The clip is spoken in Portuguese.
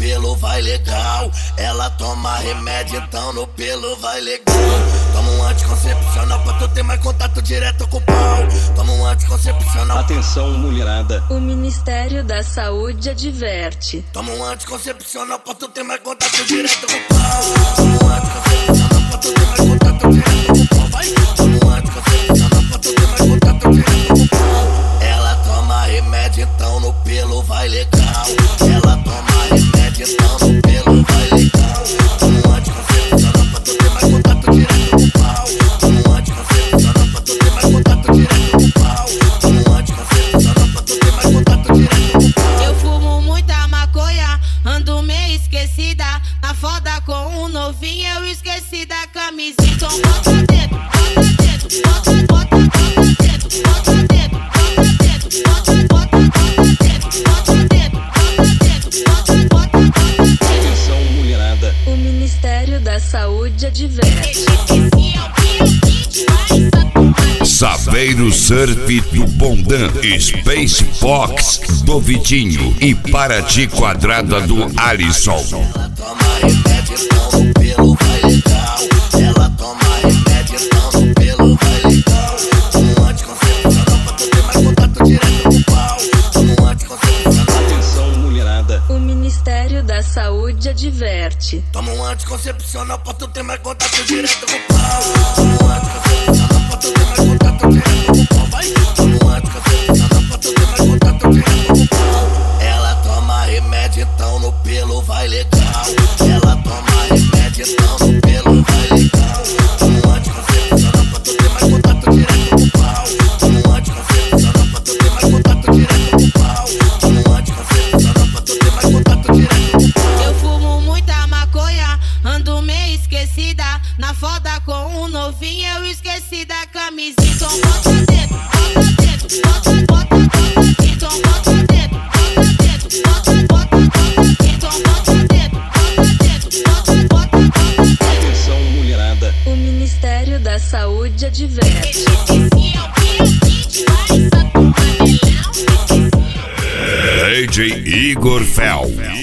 pelo vai legal. Ela toma remédio, então no pelo vai legal. Toma um anticoncepcional pra tu ter mais contato direto com o pau. Toma um anticoncepcional. Atenção, mulherada. O Ministério da Saúde adverte. Toma um anticoncepcional pra tu ter mais contato direto com o pau. Toma um anticoncepcional pra tu ter mais contato direto com o pau. Vai. Toma um anticoncepcional pra tu ter mais contato direto com o pau. Ela toma remédio, então no pelo vai legal. Ela toma remédio, então no pelo vai legal. Toma um anticoncepcional pra tu ter mais contato direto com o pau. Toma um anticoncepcional pra tu ter mais contato direto com o pau. Toma um anticoncepcional pra tu ter mais contato direto com o pau. Eu fumo muita maconha, ando meio esquecida. Na foda com um novinho, eu esqueci da camiseta. Então bota dedo, bota dedo, bota dedo, bota dedo, bota dedo, bota dedo, bota dedo. Atenção, mulherada. O Ministério da Saúde adverte. Saveiro Surf do Bondan, Space Fox do Vitinho e Paraty Quadrada do Alisson. Ela toma remédio, então no pelo vai legal. Ela toma remédio, então no pelo vai legal. Toma um anticoncepcional pra tu ter mais contato direto com o pau. Toma um anticoncepcional. Atenção, mulherada. O Ministério da Saúde adverte. Toma um anticoncepcional pra tu ter mais contato direto com o pau. Toma um anticoncepcional pra tu ter mais contato direto com o pau. Vai. Toma um anticoncepcional pra tu ter mais contato direto com o pau. Ela toma remédio, então no pelo vai legal. Ela toma remédio, então no pelo vai legal. Toma um anticoncepcional pra tu ter mais contato direto com o pau. Toma um anticoncepcional pra tu ter mais contato direto com o pau. Toma um anticoncepcional pra tu ter mais contato direto com o pau. Eu fumo muita maconha, ando meio esquecida. Na foda com um novinho, eu esqueci da camiseta. Então bota dedo, bota dedo, bota dedo, bota dedo. Então bota dedo, bota dedo, bota dedo, bota dedo. Então bota dedo, bota dedo, bota dedo. Atenção, mulherada. O Ministério da Saúde adverte. DJ Igor Fel.